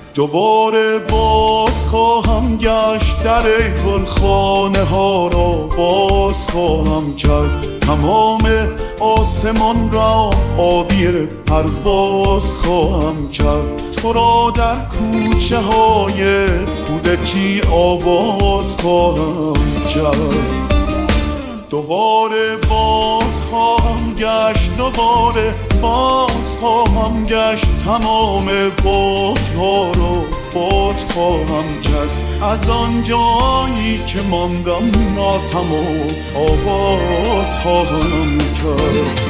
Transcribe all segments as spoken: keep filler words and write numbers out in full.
دوباره باز خواهم گشت در گلخانه ها را باز خواهم کرد، تمام آسمان را آبی پرواز خواهم کرد، تو را در کوچه های کودکی آواز خواهم کرد. دوباره باز خواهم گشت، دوباره باز خواهم گشت، تمام وقت‌ها رو باز خواهم کرد، از آن جایی که ماندم ناتمام آواز خواهم کرد.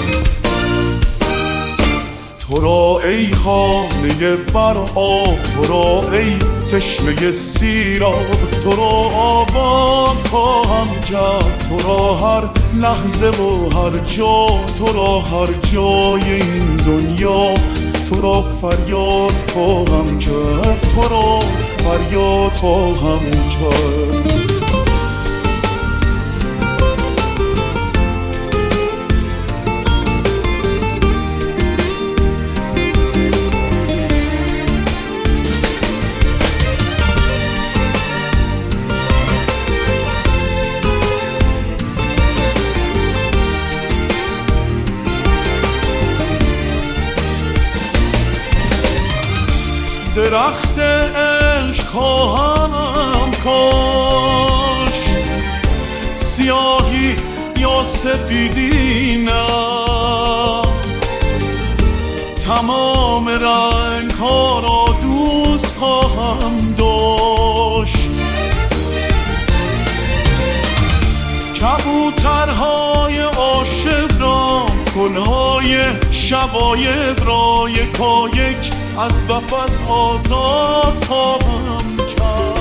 تو را ای خانه بر آب، تو را ای چشمه سیراب، تو را آباد خواهم کرد، تو را هر لحظه و هر جا، تو را هر جای این دنیا، تو را فریاد خواهم کرد، تو را فریاد خواهم کرد. درخت عشق خواهم کاشت، سیاهی یا سپیدی نه، تمام رنگ ها را دوست خواهم داشت، کبوترهای عاشق را، گلهای شبایق را یکا یک از قفس آزاد خواهم کرد.